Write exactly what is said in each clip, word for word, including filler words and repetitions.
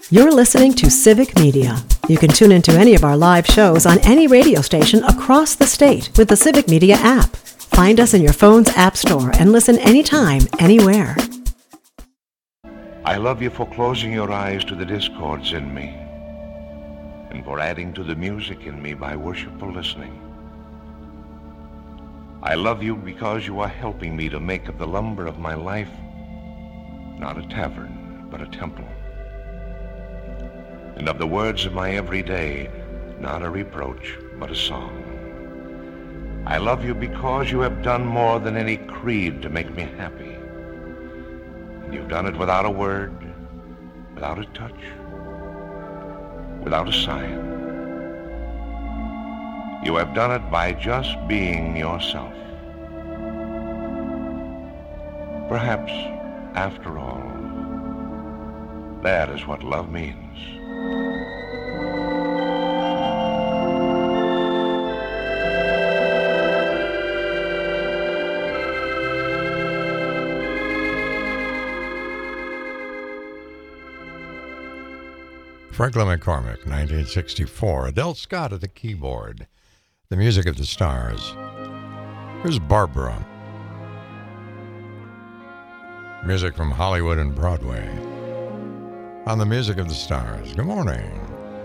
You're listening to Civic Media. You can tune into any of our live shows on any radio station across the state with the Civic Media app. Find us in your phone's app store and listen anytime, anywhere. I love you for closing your eyes to the discords in me and for adding to the music in me by worshipful listening. I love you because you are helping me to make of the lumber of my life not a tavern, but a temple, and of the words of my everyday not a reproach, but a song. I love you because you have done more than any creed to make me happy. And you've done it without a word, without a touch, without a sign. You have done it by just being yourself. Perhaps, after all, that is what love means. Franklin McCormick, nineteen sixty-four. Adele Scott at the keyboard. The music of the stars. Here's Barbara. Music from Hollywood and Broadway. On the music of the stars. Good morning.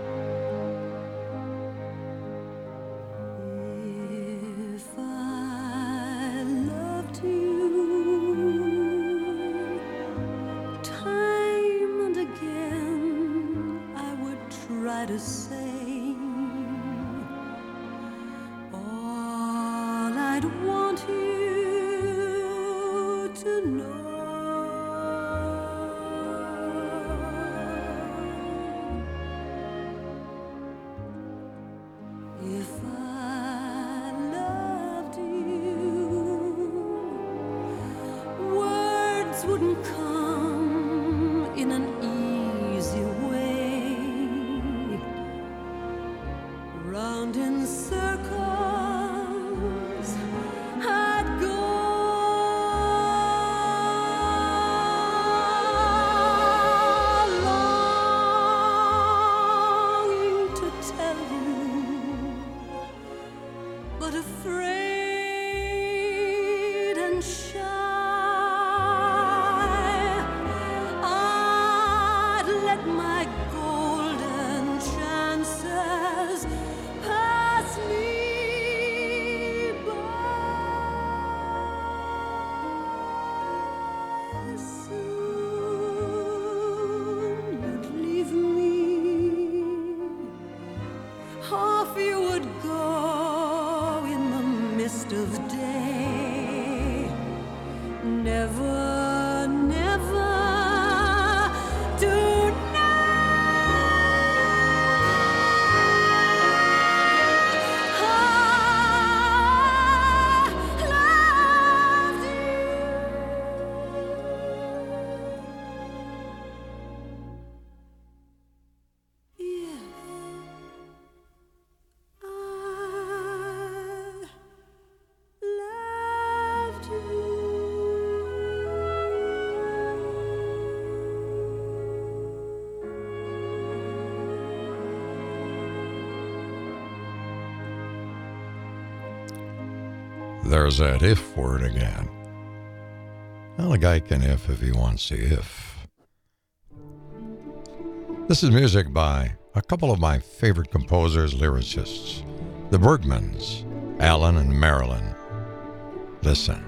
There's that if word again. Well, a guy can if if he wants to if. This is music by a couple of my favorite composers, lyricists, the Bergmans, Alan and Marilyn. Listen.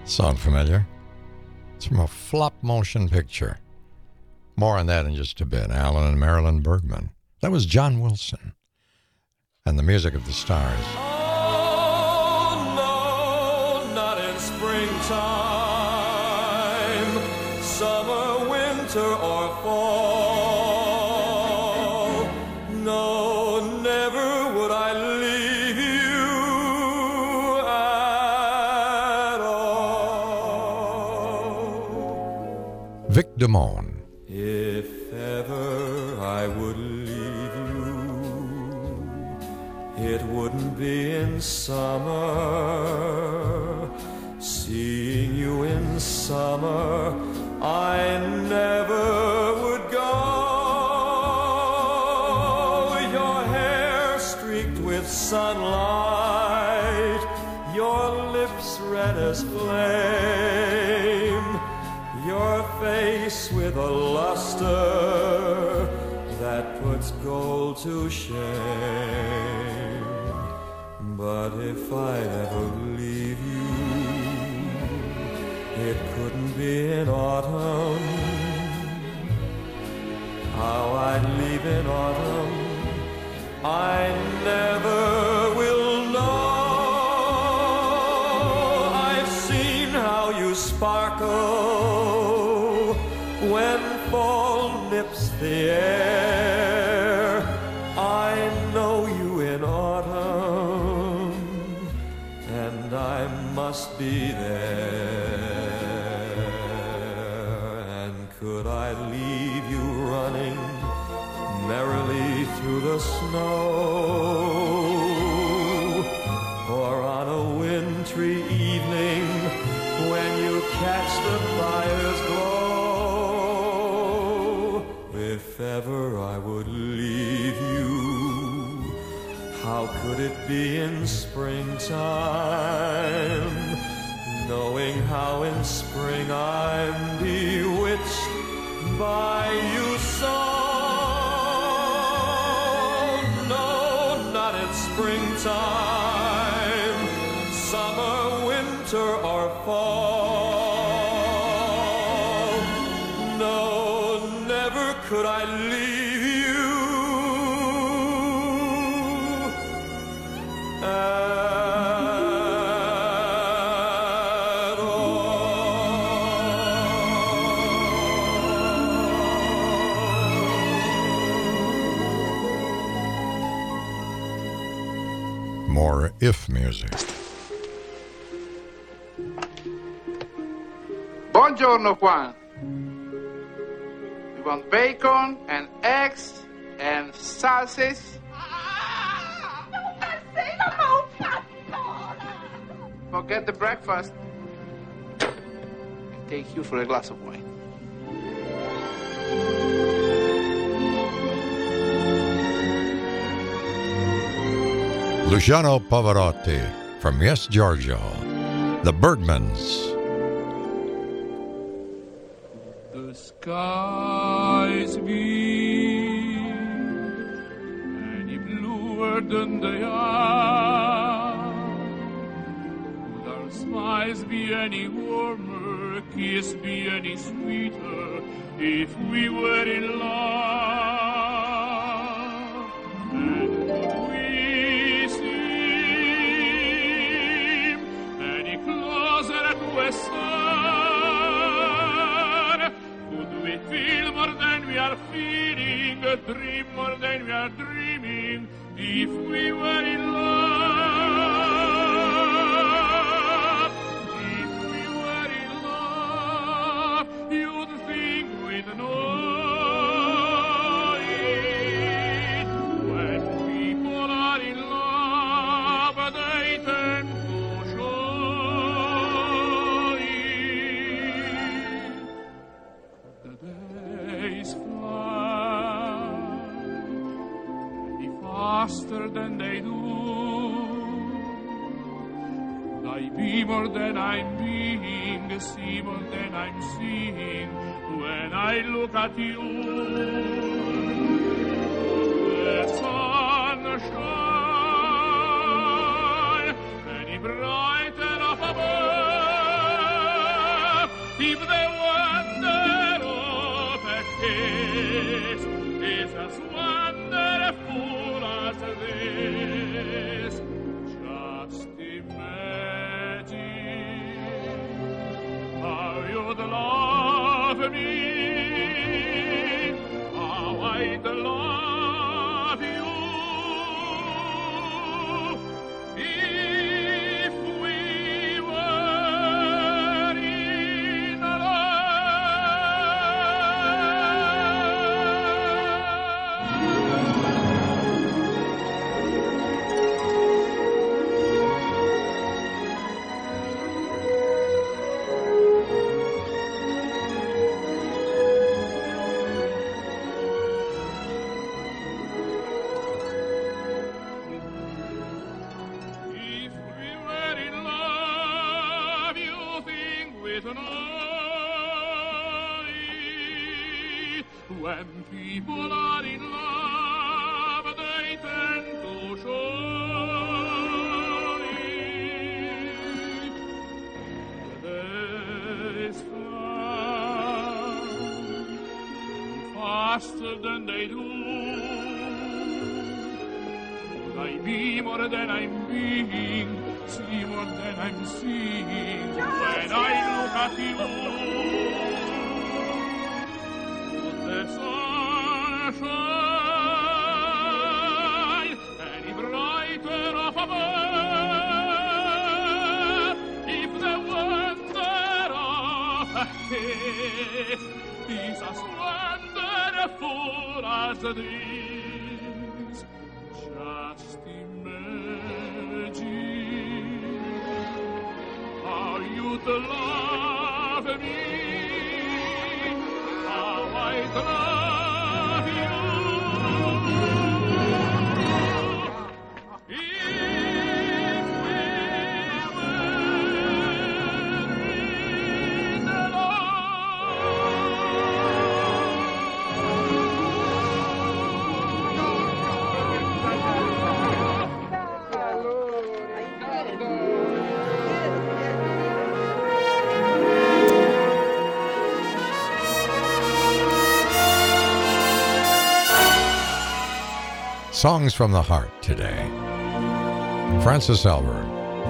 Sound familiar? It's from a flop motion picture. More on that in just a bit. Alan and Marilyn Bergman. That was John Wilson. And the music of the stars. Oh, no, not in springtime, summer, winter, or fall. No, never would I leave you at all. Vic Damone. If ever I would leave you, it wouldn't be in summer. Seeing you in summer, I never would go. Your hair streaked with sunlight, your lips red as flame, your face with a luster that puts gold to shame. But if I'd ever leave you, it couldn't be in autumn. How I'd leave in autumn, I never will know. I've seen how you sparkle when fall nips the air. I know you in autumn, and I must be there. And could I leave you running merrily through the snow, or on a wintry evening when you catch the fire's glow? If ever I would leave you, how could it be in springtime, knowing how in spring I'm bewitched by you so? No, not in springtime, summer, winter, or fall. No, never could I leave you at all. More If music. Buongiorno, Juan. We want bacon and eggs and sausages. Forget the breakfast. I'll take you for a glass of wine. Luciano Pavarotti from Yes, Giorgio. The Bergmans. The skies be any bluer than they are. Would our smiles be any warmer, kiss be any sweeter, if we were in love? And would we seem any closer to a star? Could we feel more than we are feeling, dream more than we are dreaming, if we were in love? If we were in love, you'd think we'd know it. When people are in love, they tend to show it. The days fly any faster than they do. Could I be more than I'm being, see more than I'm seeing, when I look at you? The sun shine any brighter up above. if the wonder of a kiss is as wonderful as this. Just imagine how you'd love me, how I'd love you, if we were in If we were in love, you think with an eye. When people are in love, they tend to show it. The days fly faster than they do. I be more than I'm being, see more than I'm seeing when I look at you. The sun shine any brighter of above, if the wonder of a kiss is as wonderful as this. Just imagine how you'd love me, how I'd love you, if we were in Songs from the Heart today. Francis Albert.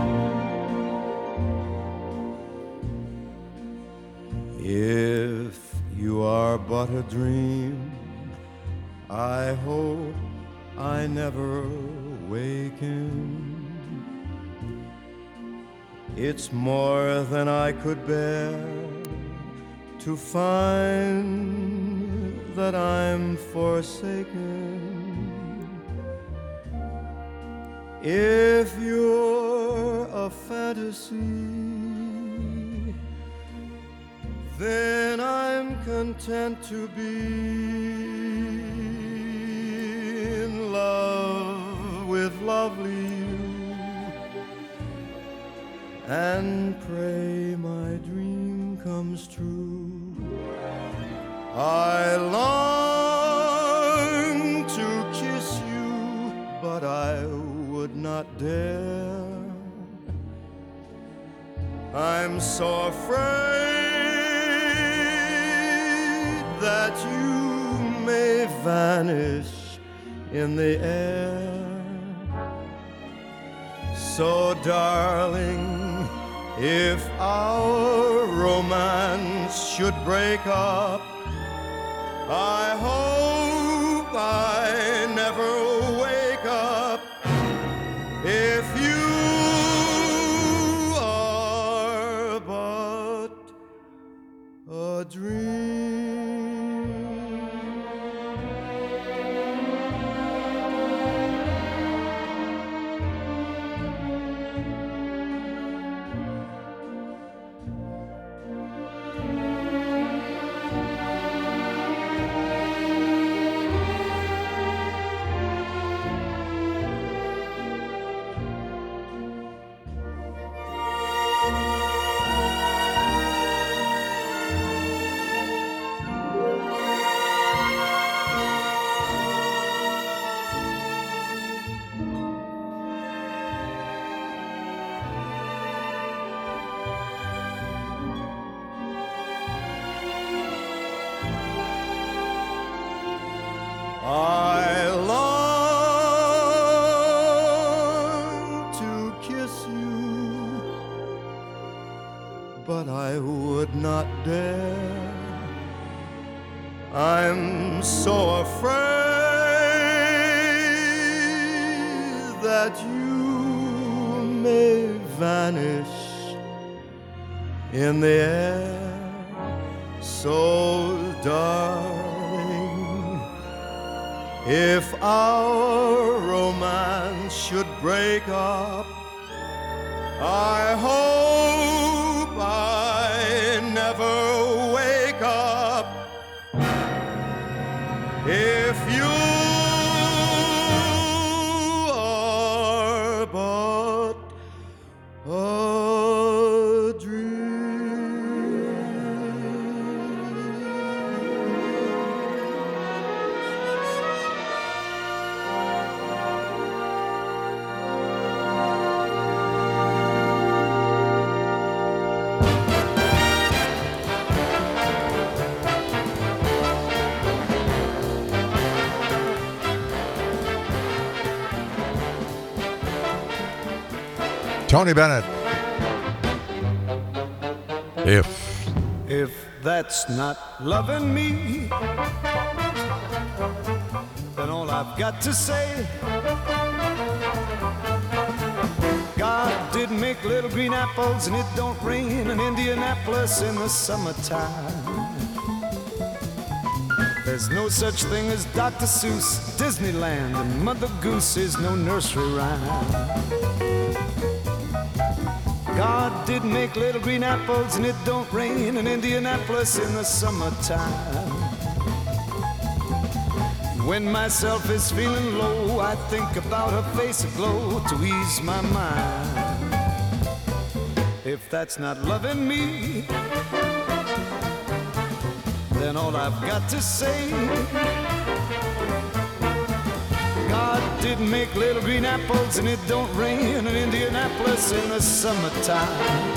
If you are but a dream, I hope I never waken. It's more than I could bear to find that I'm forsaken. If you're a fantasy, then I'm content to be in love with lovely you, and pray my dream comes true. I long to kiss you, but I would not dare. I'm so afraid that you may vanish in the air. So darling, if our romance should break up, I hope I never wake up. If you are but a dream. but I would not dare. I'm so afraid that you may vanish in the air. So, darling, if our romance should break up, I hope I never wake up. If you are but a dream. Tony Bennett. If. If that's not loving me, then all I've got to say, God did make little green apples and it don't rain in Indianapolis in the summertime. There's no such thing as Doctor Seuss, Disneyland, and Mother Goose is no nursery rhyme. God did make little green apples and it don't rain in Indianapolis in the summertime. When myself is feeling low, I think about her face aglow to ease my mind. If that's not loving me, then all I've got to say, God did make little green apples and it don't rain in Indianapolis in the summertime.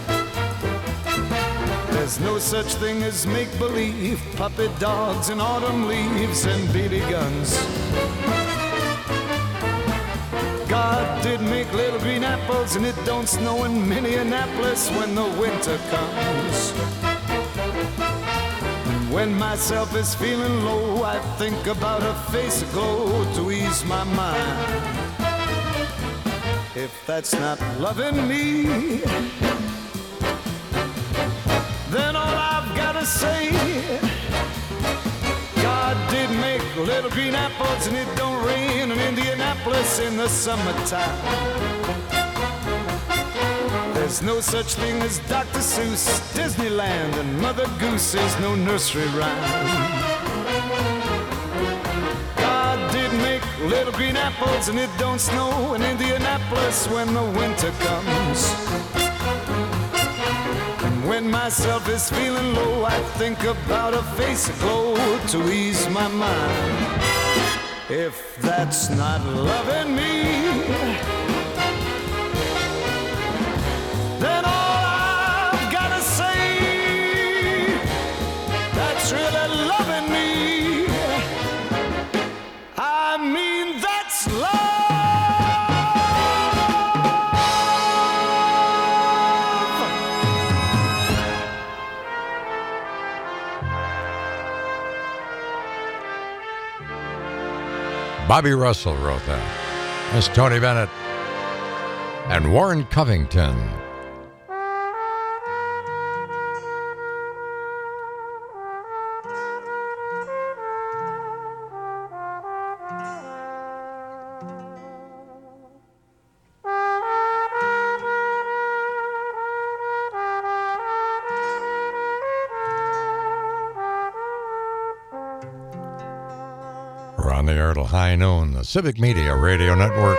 There's no such thing as make-believe, puppy dogs and autumn leaves and B B guns. God did make little green apples and it don't snow in Minneapolis when the winter comes. When myself is feeling low, I think about her face aglow to ease my mind. If that's not loving me, then all I've got to say, God did make little green apples and it don't rain in Indianapolis in the summertime. There's no such thing as Doctor Seuss, Disneyland, and Mother Goose is no nursery rhyme. God did make little green apples and it don't snow in Indianapolis when the winter comes. And when myself is feeling low, I think about a face aglow to ease my mind. If that's not loving me, then all I've gotta say, that's really loving me. I mean, that's love. Bobby Russell wrote that. That's Tony Bennett and Warren Covington. We're on the air till high noon, the Civic Media Radio Network.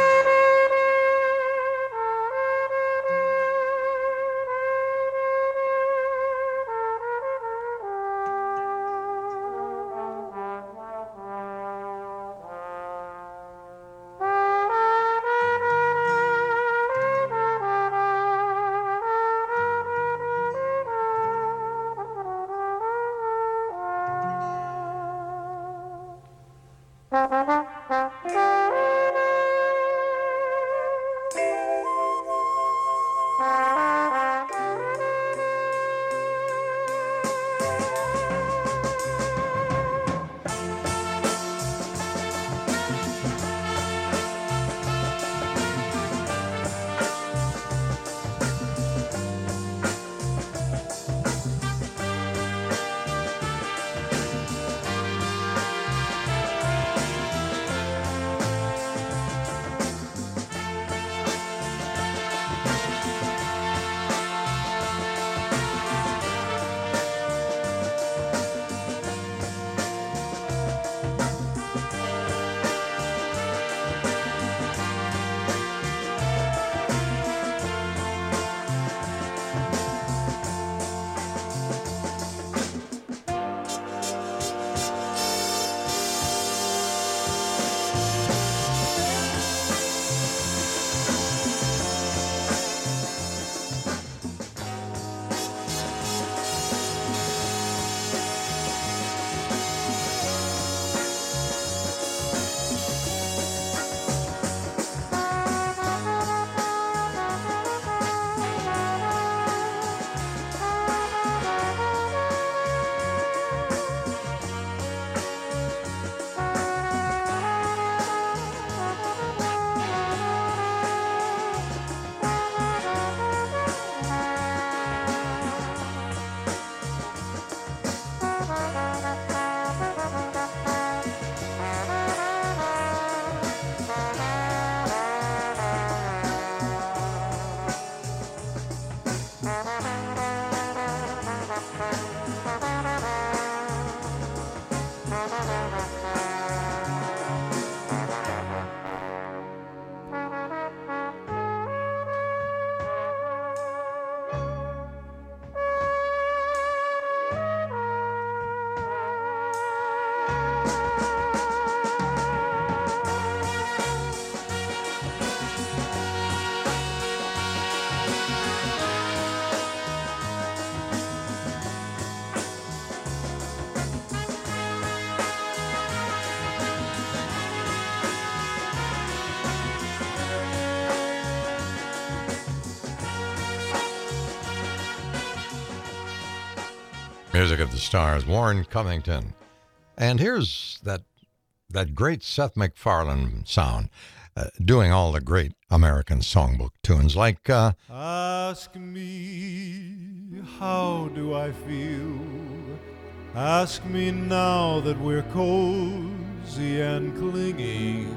Music of the Stars, Warren Covington. And here's that that great Seth MacFarlane sound, uh, doing all the great American songbook tunes like... Uh, Ask me, how do I feel? Ask me now that we're cozy and clinging.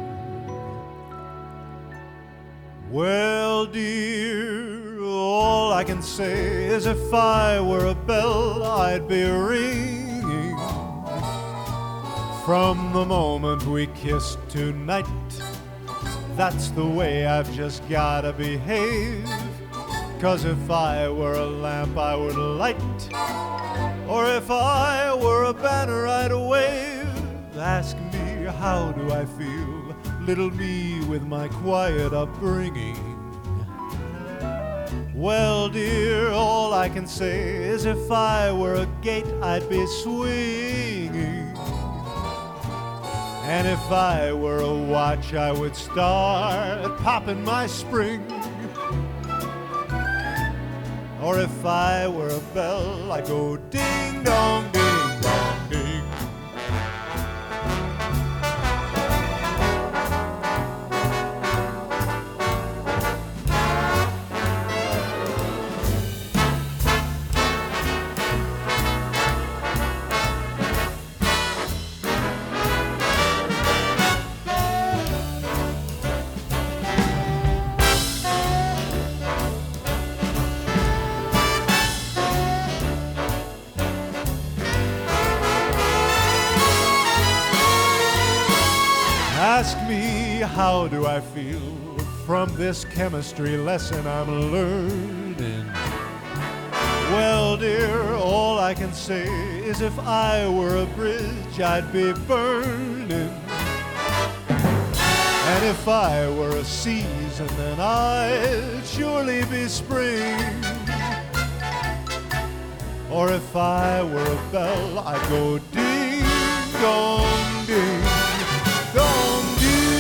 Well, dear, all I can say is if I were a bell, I'd be ringing. From the moment we kissed tonight, that's the way I've just gotta behave. 'Cause if I were a lamp, I would light. Or if I were a banner, I'd wave. Ask me, how do I feel? Little me with my quiet upbringing. Well, dear, all I can say is if I were a gate, I'd be swinging. And if I were a watch, I would start popping my spring. Or if I were a bell, I'd go ding dong, ding dong, ding. Ask me, how do I feel from this chemistry lesson I'm learning? Well, dear, all I can say is if I were a bridge, I'd be burning. And if I were a season, then I'd surely be spring. Or if I were a bell, I'd go ding dong ding dong ding.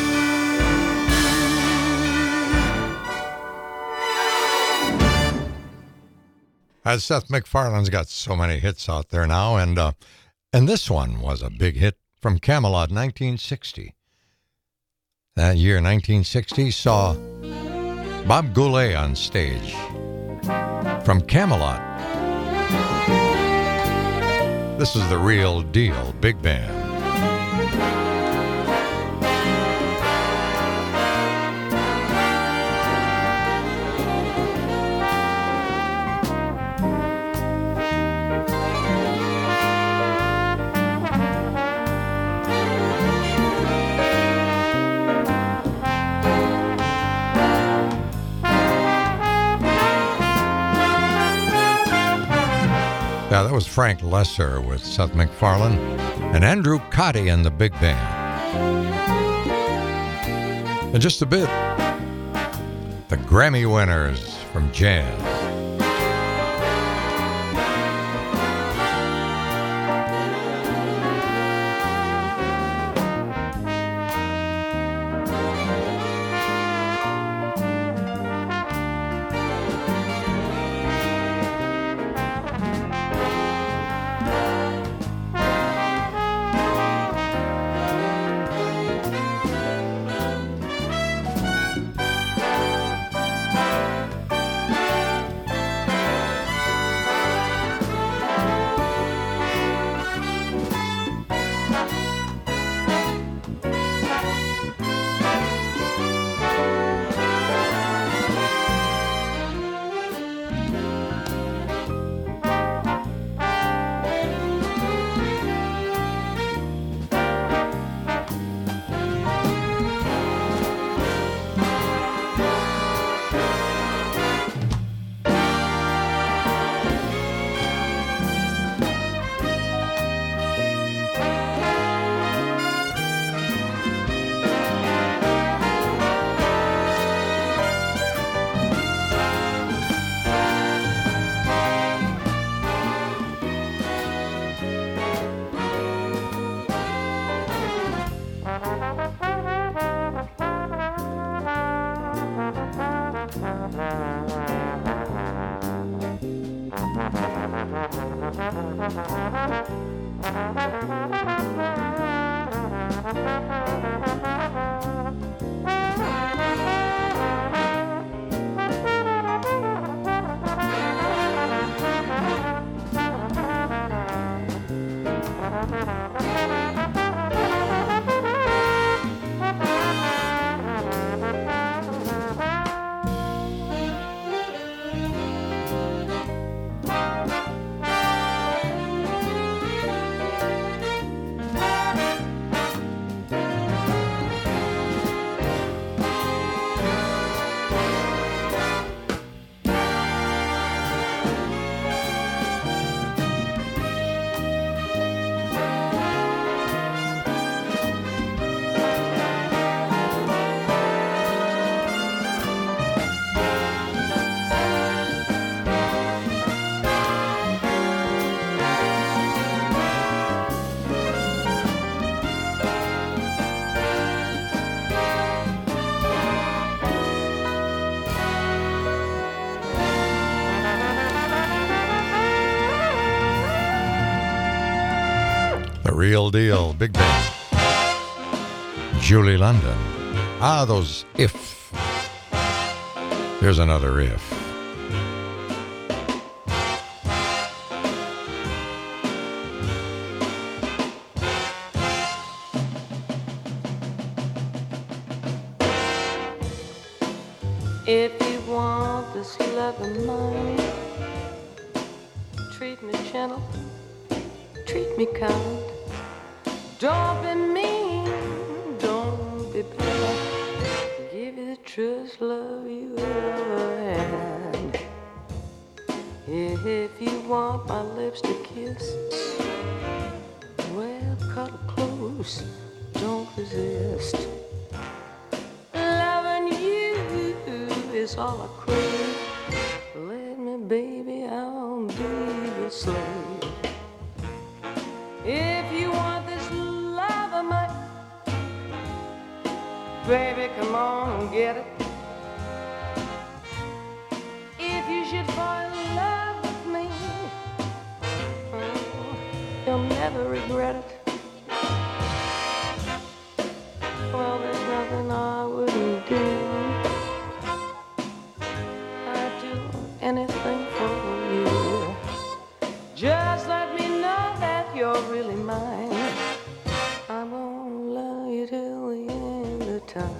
As Seth MacFarlane's got so many hits out there now, and uh, and this one was a big hit from Camelot, nineteen sixty. That year, nineteen sixty, saw Bob Goulet on stage from Camelot. This is the real deal, big band. Yeah, that was Frank Lesser with Seth MacFarlane and Andrew Cotty and the big band. In just a bit, the Grammy winners from jazz. Real deal, big band. Julie London. Ah, those if. Here's another if. If you want this love of mine, treat me gentle, treat me kind. Don't be mean, don't be bad. Give you the truest love you ever had. If you want my lips to kiss, well, cuddle close, don't resist. Loving you is all I crave. Let me, baby, I'll be your slave. If you want this love of mine, baby, come on and get it. If you should fall in love with me, oh, you'll never regret it. Well, there's nothing I wouldn't do. I'd do anything for you. Just let me know that you're really mine. I'm gonna love you till the end of time.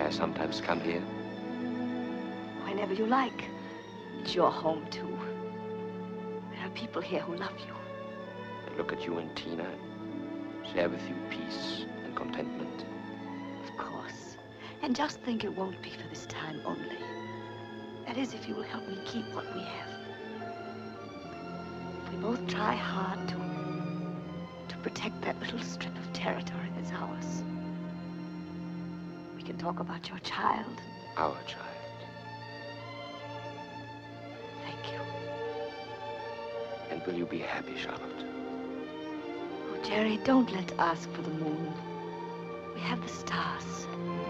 I sometimes come here? Whenever you like. It's your home, too. There are people here who love you. I look at you and Tina and share with you peace and contentment. Of course. And just think it won't be for this time only. That is, if you will help me keep what we have. If we both try hard to, to protect that little strip of territory that's ours. We can talk about your child. Our child. Thank you. And will you be happy, Charlotte? Oh, Jerry, don't let's ask for the moon. We have the stars.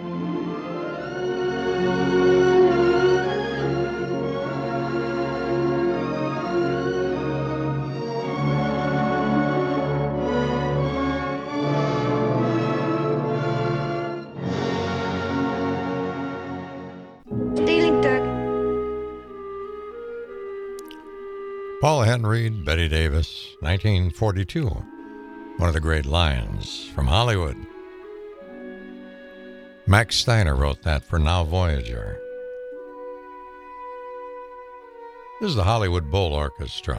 Paula Henry, Betty Davis, nineteen forty-two. One of the great lines from Hollywood. Max Steiner wrote that for Now Voyager. This is the Hollywood Bowl Orchestra.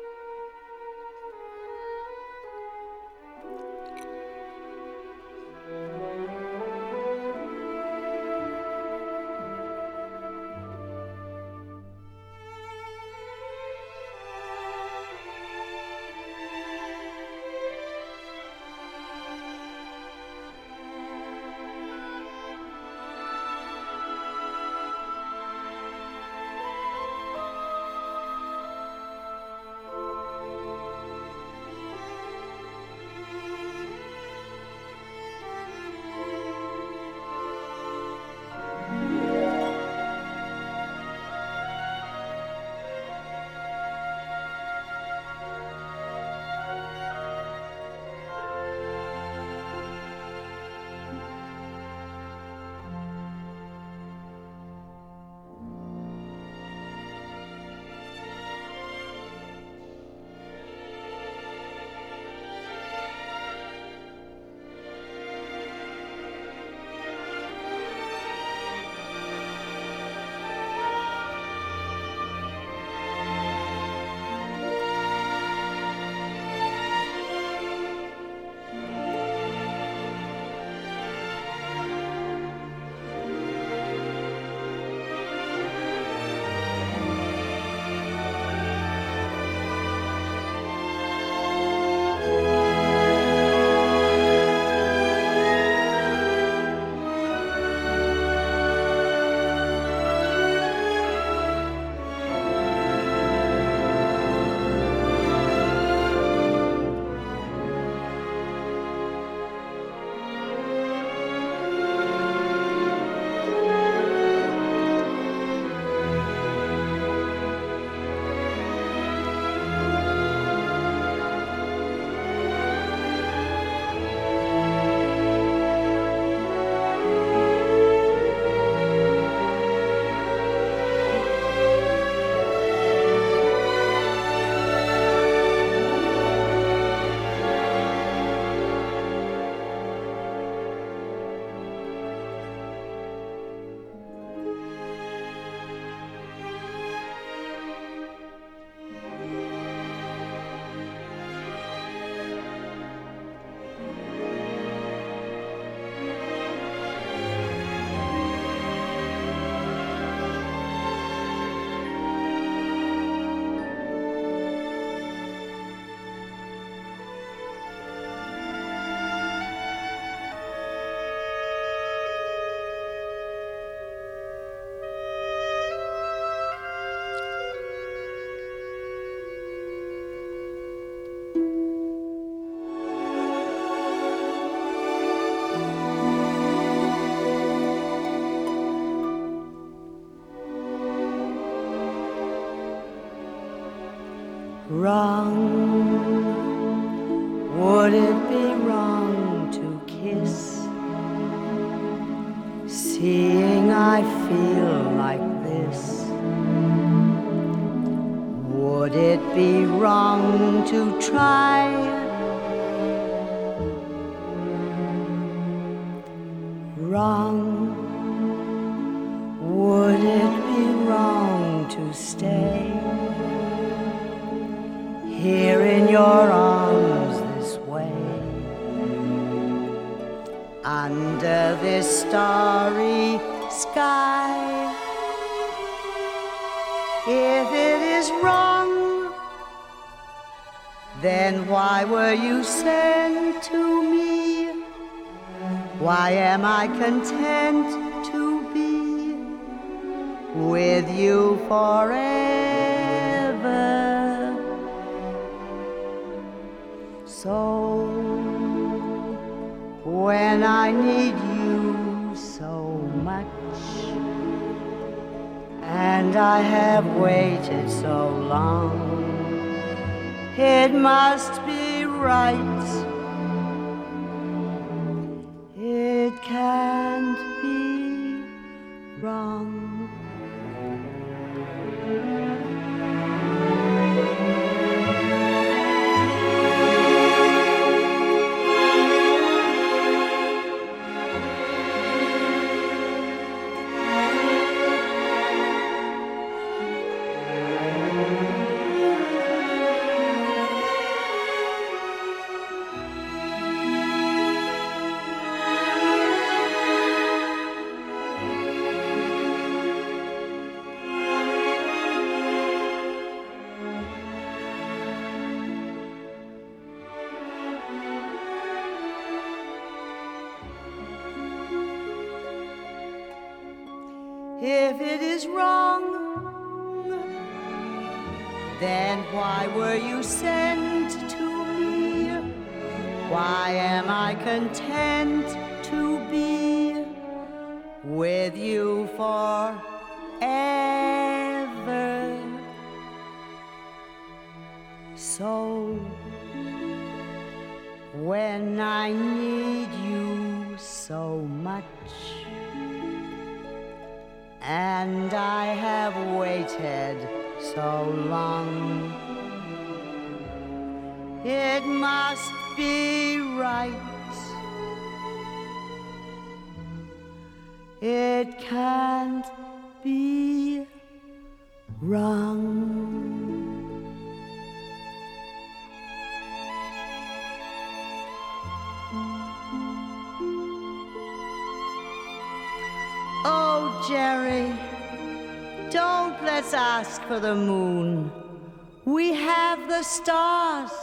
Wrong, would it be wrong to kiss, seeing I feel like this? Would it be wrong to try? Wrong, this starry sky. If it is wrong, then why were you sent to me? Why am I content to be with you forever? So when I need you so much, and I have waited so long, it must be right. It can't be wrong. If it is wrong, then why were you sent to me? Why am I content to be with you forever? So when I need you so much, and I have waited so long, it must be right. It can't be wrong. Oh, Jerry, don't let's ask for the moon. We have the stars.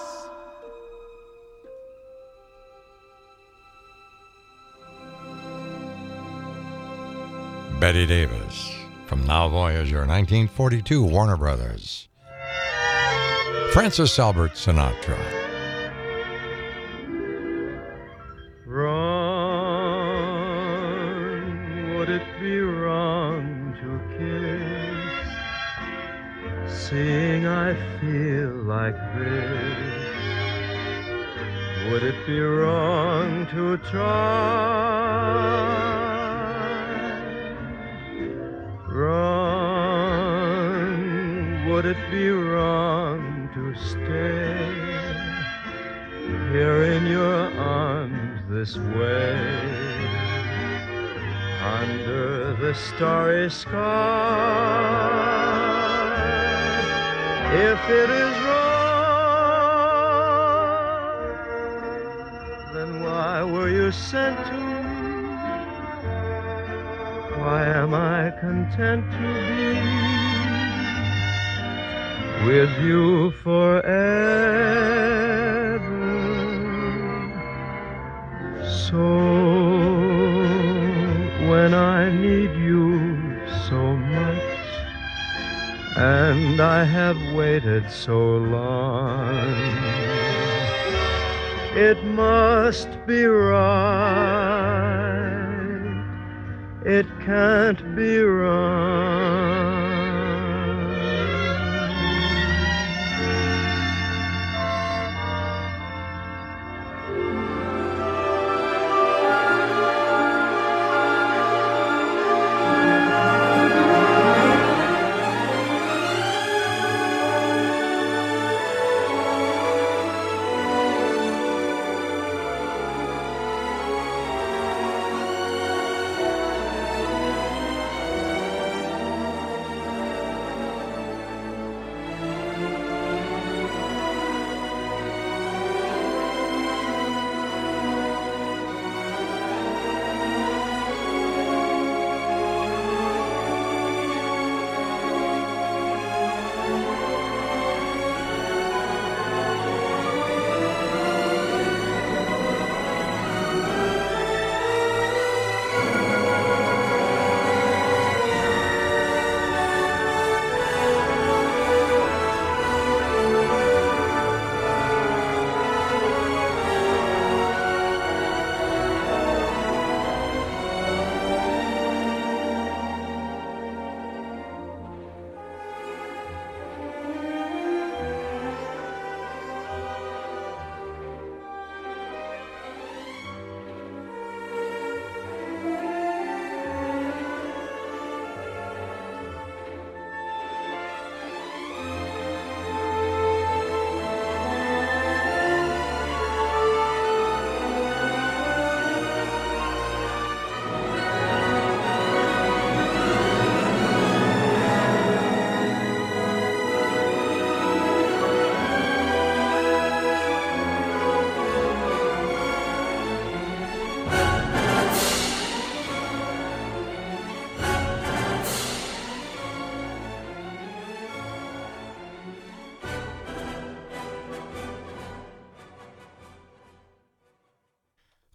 Betty Davis from Now Voyager, nineteen forty-two, Warner Brothers. Francis Albert Sinatra. Would it be wrong to kiss, seeing I feel like this? Would it be wrong to try? Wrong, would it be wrong to stay here in your arms this way? Under the starry sky, if it is wrong, then why were you sent to me? Why am I content to be with you forever? So when I need you so much, and I have waited so long, it must be right. It can't be wrong.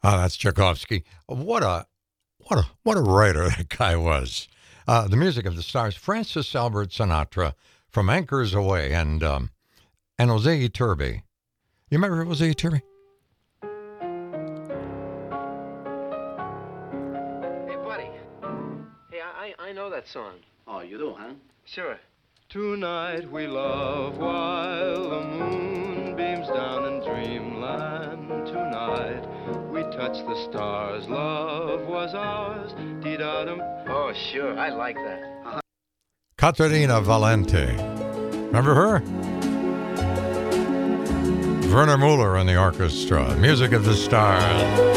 Oh, that's Tchaikovsky. What a, what a, what a writer that guy was. Uh, the Music of the Stars, Francis Albert Sinatra from Anchors Away, and um, and Jose Iturbe. You remember Jose Iturbe? Hey, buddy. Hey, I I know that song. Oh, you do, huh? Sure. Tonight we love while the moon beams down in dreamland. Tonight we touch the stars. Love was ours. Dee-da-dum. Oh, sure. I like that. Uh-huh. Caterina Valente. Remember her? Werner Mueller on the orchestra. Music of the Stars.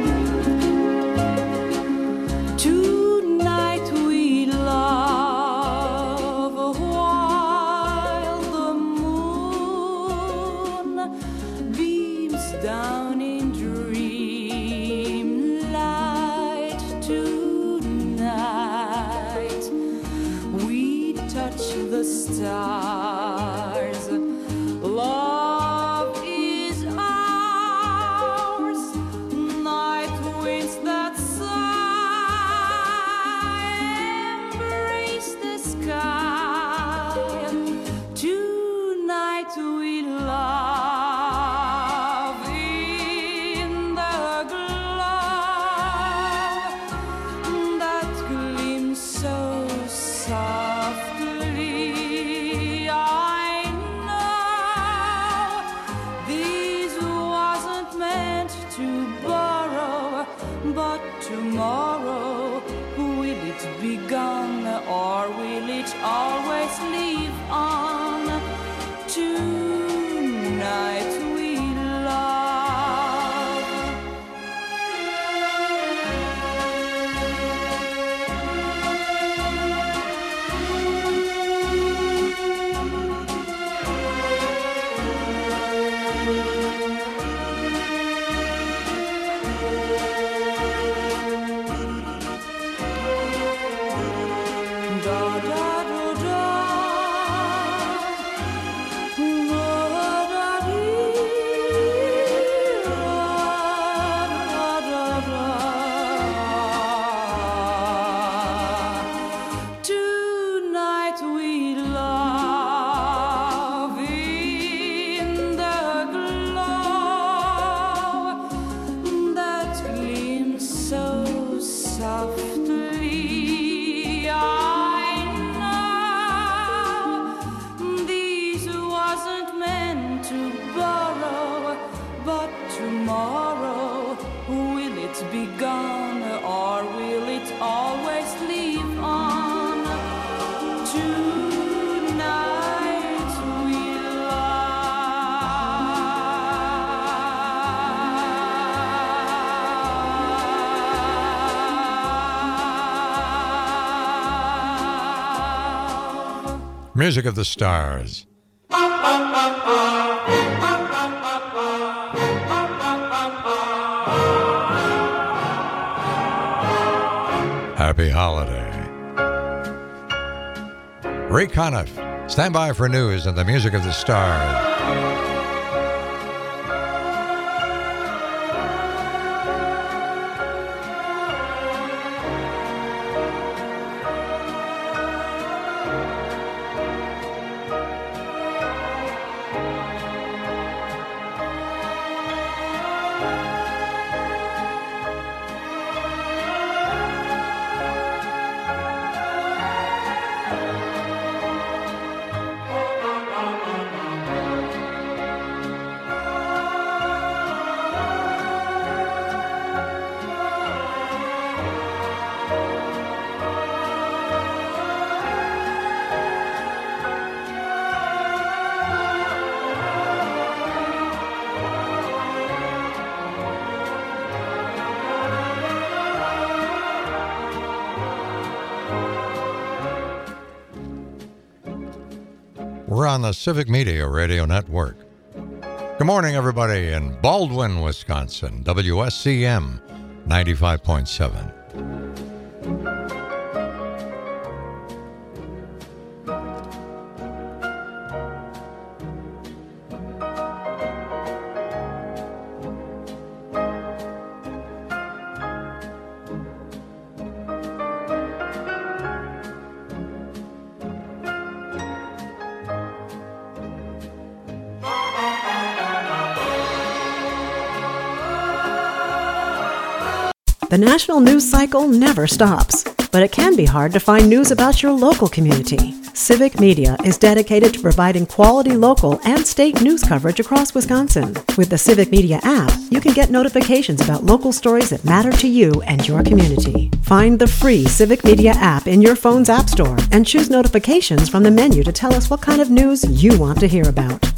Stars, love is ours. Night winds that sigh embrace the sky. Tonight we love in the glow that gleams so softly. Tomorrow, will it be gone or will it always live on? Tonight we love. Music of the Stars. Happy holiday. Ray Conniff, stand by for news and the Music of the Stars. We're on the Civic Media Radio Network. Good morning, everybody, in Baldwin, Wisconsin, W S C M ninety-five point seven. The national news cycle never stops, but it can be hard to find news about your local community. Civic Media is dedicated to providing quality local and state news coverage across Wisconsin. With the Civic Media app, you can get notifications about local stories that matter to you and your community. Find the free Civic Media app in your phone's app store and choose notifications from the menu to tell us what kind of news you want to hear about.